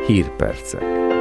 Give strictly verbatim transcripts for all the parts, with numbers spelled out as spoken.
Hírpercek.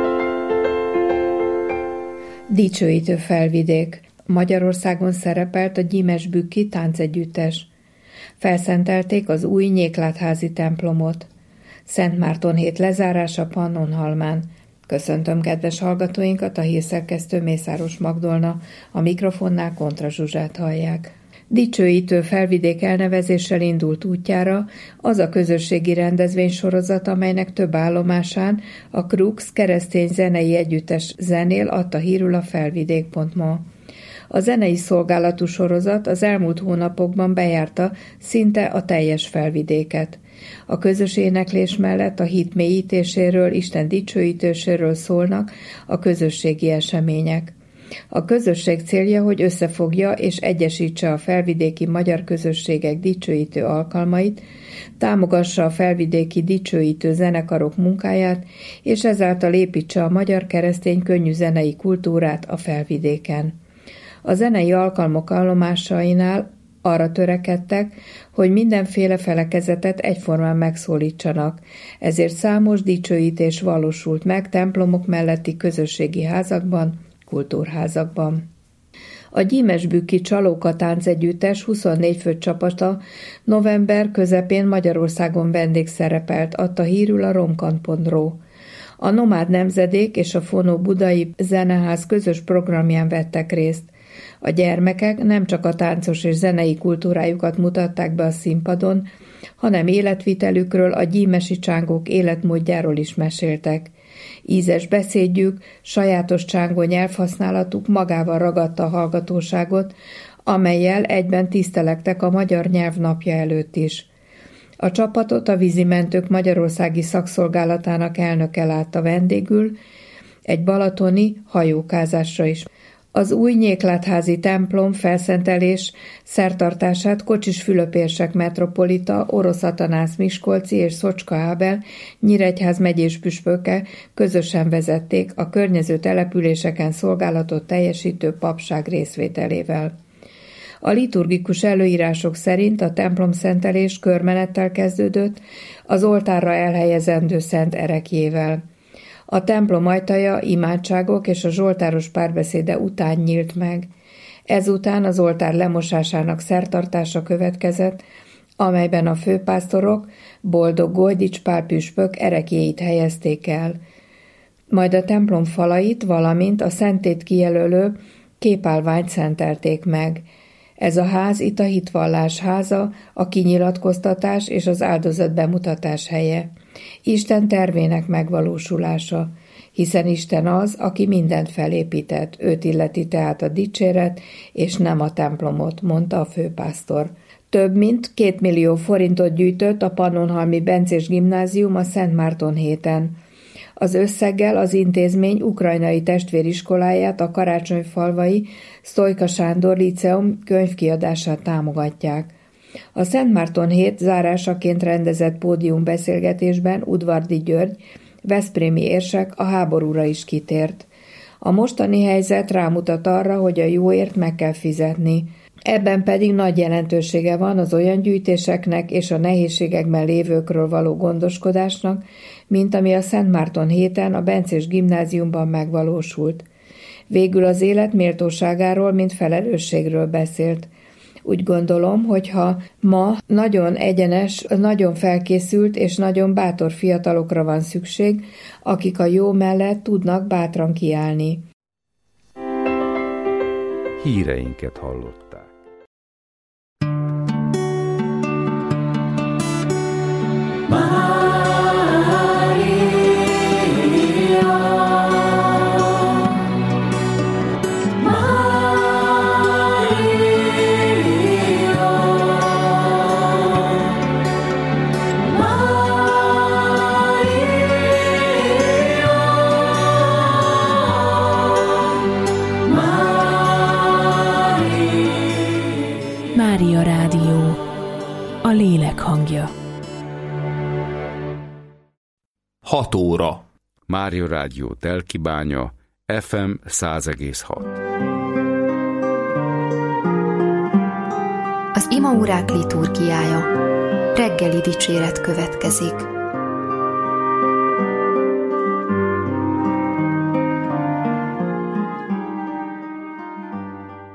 Dicsőítő Felvidék. Magyarországon szerepelt a Gyimesbükki táncegyüttes. Felszentelték az új Nyéklátházi templomot. Szent Márton hét lezárása Pannonhalmán. Köszöntöm kedves hallgatóinkat, a hírszerkesztő Mészáros Magdolna, a mikrofonnál Kontra Zsuzsát hallják. Dicsőítő Felvidék elnevezéssel indult útjára az a közösségi rendezvénysorozat, amelynek több állomásán a Krux keresztény zenei együttes zenél, adta hírül a felvidék pont ma. A zenei szolgálatú sorozat az elmúlt hónapokban bejárta szinte a teljes Felvidéket. A közös éneklés mellett a hit mélyítéséről, Isten dicsőítéséről szólnak a közösségi események. A közösség célja, hogy összefogja és egyesítse a felvidéki magyar közösségek dicsőítő alkalmait, támogassa a felvidéki dicsőítő zenekarok munkáját, és ezáltal építse a magyar keresztény könnyűzenei kultúrát a felvidéken. A zenei alkalmak állomásainál arra törekedtek, hogy mindenféle felekezetet egyformán megszólítsanak, ezért számos dicsőítés valósult meg templomok melletti közösségi házakban, kultúrházakban. A Gyimesbükki Csalóka táncegyüttes huszonnégy fő csapata november közepén Magyarországon vendégszerepelt, adta hírül a romkant pont ro. A Nomád Nemzedék és a Fonó Budai Zeneház közös programján vettek részt. A gyermekek nem csak a táncos és zenei kultúrájukat mutatták be a színpadon, hanem életvitelükről, a gyímesi csángók életmódjáról is meséltek. Ízes beszédjük, sajátos csángó nyelvhasználatuk magával ragadta a hallgatóságot, amellyel egyben tisztelektek a magyar nyelv napja előtt is. A csapatot a Vízimentők Magyarországi Szakszolgálatának elnöke látta vendégül, egy balatoni hajókázásra is. Az új Nyéklátházi templom felszentelés szertartását Kocsis Fülöp érsek metropolita, Orosz Atanász miskolci és Szocska Ábel Nyíregyház megyés püspöke közösen vezették a környező településeken szolgálatot teljesítő papság részvételével. A liturgikus előírások szerint a templomszentelés körmenettel kezdődött, az oltárra elhelyezendő szent ereklyével. A templom ajtaja imádságok és a zsoltáros párbeszéde után nyílt meg. Ezután az oltár lemosásának szertartása következett, amelyben a főpásztorok Boldog Goldics Pál püspök ereklyéit helyezték el. Majd a templom falait, valamint a szentét kijelölő képállványt szentelték meg. Ez a ház itt a hitvallás háza, a kinyilatkoztatás és az áldozat bemutatás helye. Isten tervének megvalósulása, hiszen Isten az, aki mindent felépített, őt illeti tehát a dicséret, és nem a templomot, mondta a főpásztor. Több mint két millió forintot gyűjtött a Pannonhalmi Bencés Gimnázium a Szent Márton héten. Az összeggel az intézmény ukrajnai testvériskoláját, a Karácsonyfalvai Sztojka Sándor Líceum könyvkiadását támogatják. A Szent Márton hét zárásaként rendezett pódiumbeszélgetésben Udvardi György, veszprémi érsek a háborúra is kitért. A mostani helyzet rámutat arra, hogy a jóért meg kell fizetni. Ebben pedig nagy jelentősége van az olyan gyűjtéseknek és a nehézségekben lévőkről való gondoskodásnak, mint ami a Szent Márton héten a Bencés Gimnáziumban megvalósult. Végül az élet méltóságáról, mint felelősségről beszélt. Úgy gondolom, hogyha ma nagyon egyenes, nagyon felkészült és nagyon bátor fiatalokra van szükség, akik a jó mellett tudnak bátran kiállni. Híreinket hallották. Mária Rádió, a lélek hangja. hat óra. Mária Rádió Telkibánya, ef em száz egész hat. Az imaórák liturgiája. Reggeli dicséret következik.